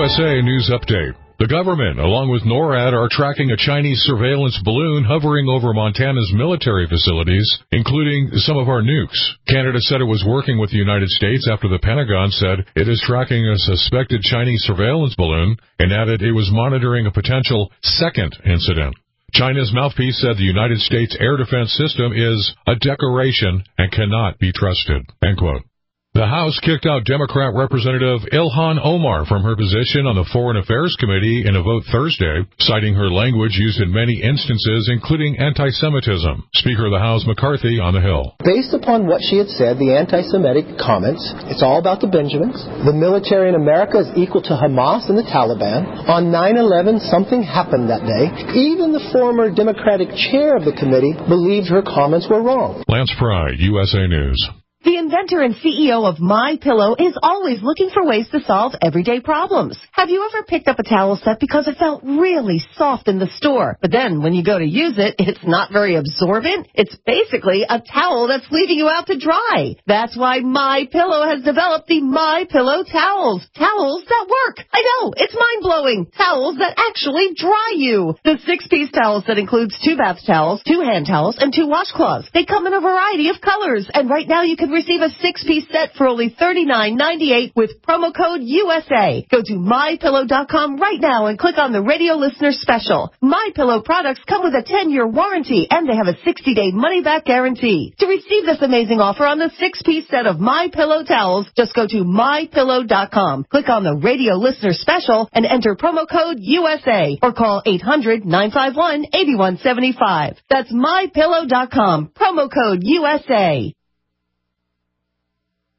USA News Update. The government, along with NORAD, are tracking a Chinese surveillance balloon hovering over Montana's military facilities, including some of our nukes. Canada said it was working with the United States after the Pentagon said it is tracking a suspected Chinese surveillance balloon and added it was monitoring a potential second incident. China's mouthpiece said the United States air defense system is a decoration and cannot be trusted. End quote. The House kicked out Democrat Representative Ilhan Omar from her position on the Foreign Affairs Committee in a vote Thursday, citing her language used in many instances, including anti-Semitism. Speaker of the House McCarthy on the Hill. Based upon what she had said, the anti-Semitic comments, it's all about the Benjamins. The military in America is equal to Hamas and the Taliban. On 9/11, something happened that day. Even the former Democratic chair of the committee believed her comments were wrong. Lance Pry, USA News. The inventor and CEO of MyPillow is always looking for ways to solve everyday problems. Have you ever picked up a towel set because it felt really soft in the store, but then when you go to use it, it's not very absorbent? It's basically a towel that's leaving you out to dry. That's why MyPillow has developed the MyPillow towels. Towels that work. I know, it's mind-blowing. Towels that actually dry you. The 6-piece towel set includes 2 bath towels, 2 hand towels, and 2 washcloths. They come in a variety of colors, and right now you can receive a 6-piece set for only $39.98 with promo code USA. Go to MyPillow.com right now and click on the radio listener special. MyPillow products come with a 10-year warranty, and they have a 60-day money-back guarantee. To receive this amazing offer on the 6-piece set of MyPillow towels, just go to MyPillow.com. Click on the radio listener special and enter promo code USA or call 800-951-8175. That's MyPillow.com. Promo code USA.